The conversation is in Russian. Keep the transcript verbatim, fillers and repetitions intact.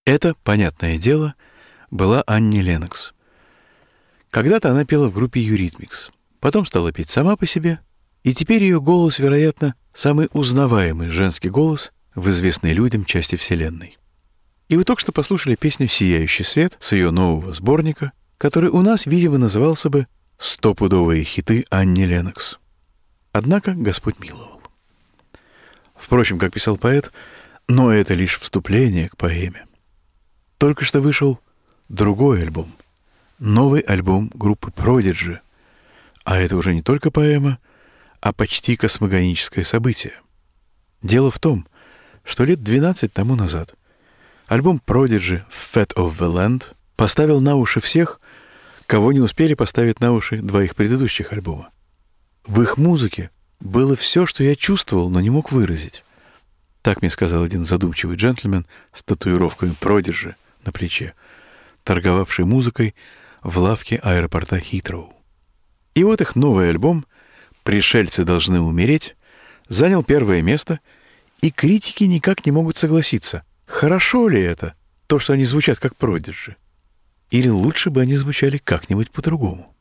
Это, понятное дело, была Анни Леннокс. Когда-то она пела в группе Eurythmics, потом стала петь сама по себе, и теперь ее голос, вероятно, самый узнаваемый женский голос в известной людям части Вселенной. И вы только что послушали песню «Сияющий свет» с ее нового сборника, который у нас, видимо, назывался бы «Стопудовые хиты Анни Леннокс». Однако Господь миловал. Впрочем, как писал поэт, но это лишь вступление к поэме. Только что вышел другой альбом, новый альбом группы Prodigy, а это уже не только поэма, а почти космогоническое событие. Дело в том, что лет двенадцать тому назад альбом Prodigy «Fat of the Land» поставил на уши всех, кого не успели поставить на уши два их предыдущих альбома. В их музыке было все, что я чувствовал, но не мог выразить. Так мне сказал один задумчивый джентльмен с татуировками Prodigy на плече, торговавший музыкой в лавке аэропорта Хитроу. И вот их новый альбом «Пришельцы должны умереть» занял первое место, и критики никак не могут согласиться, хорошо ли это, то, что они звучат как Prodigy, или лучше бы они звучали как-нибудь по-другому.